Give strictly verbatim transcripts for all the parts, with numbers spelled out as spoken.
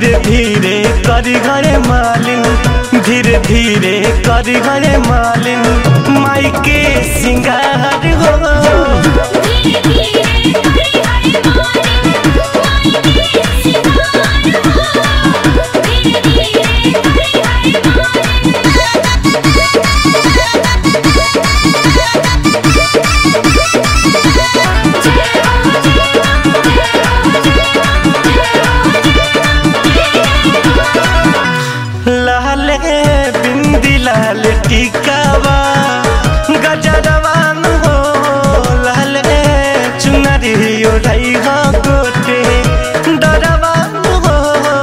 धीरे धीरे करी घरे मालिन, धीरे धीरे करी घरे मालिन, माई के सिंगार हो। धीरे धीरे करी घरे मालिन, माई के सिंगार हो। धीरे धीरे करी घरे मालिन। लाल बिंदी लाल टिकावा गजरवान हो, लाल चुनरी ओढ़ाई हो गोटे डरवान हो।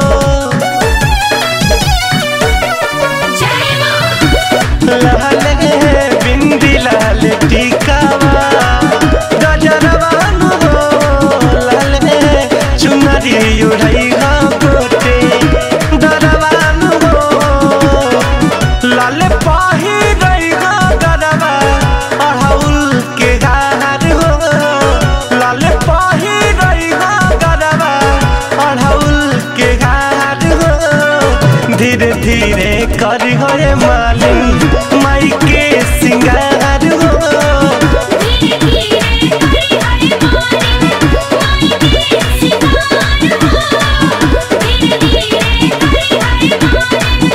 लाल बिंदी लाल टिकावा गजरवान हो, लाल चुनरी ओढ़ाई हो गोटे डरवान हो। लाल पाही रही हो गरबा अढ़ौल के गार हो, लाल पाही रही हो गरबा अढ़ौल के गार हो। धीरे धीरे करी घरे मालिन, माई के सिंगार हो। धीरे धीरे करी घरे मालिन, माई के सिंगार हो। धीरे धीरे करी घरे मालिन।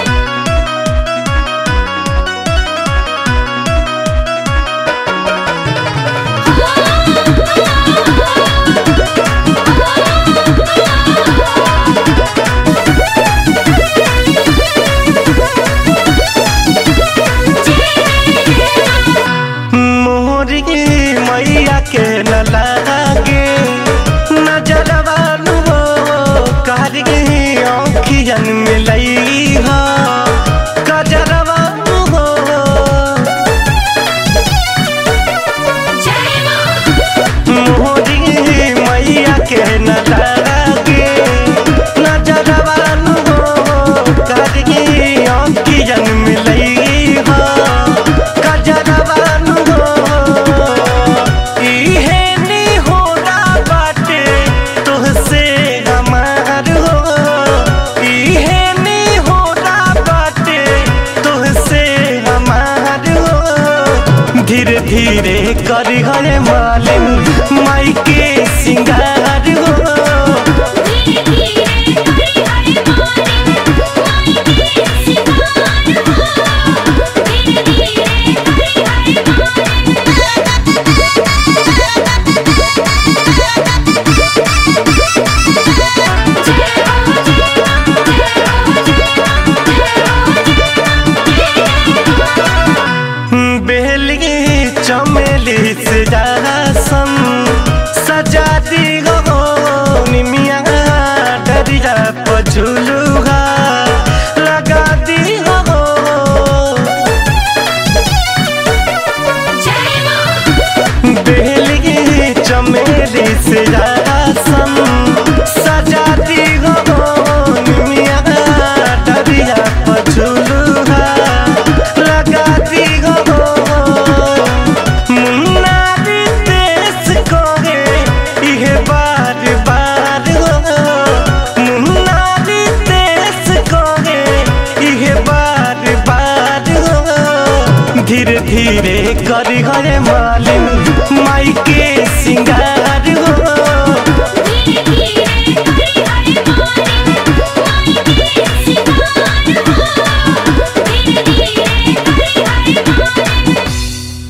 मैया के न लागे नजरवान हो, कारी आँखियन मिलई हो गजरवान हो। मोरी मैया के न लागे नजरवान हो, कारी आँखियन मिलई हो गजरवान हो। धीरे धीरे करी घरे मालिन, माई के सिंगार हो। धीरे धीरे करी घरे मालिन, माई के सिंगार हो। धीरे धीरे करी घरे मालिन। चमेली से जासन सजा दी हो, निमिया डरिया पझुलुहा लगा दी हो। बेली चमेली से जासन सजा दी हो, निमिया डरिया पझुलुहा लगा दी हो। धीरे धीरे करी घरे मालिन, माई के सिंगार हो।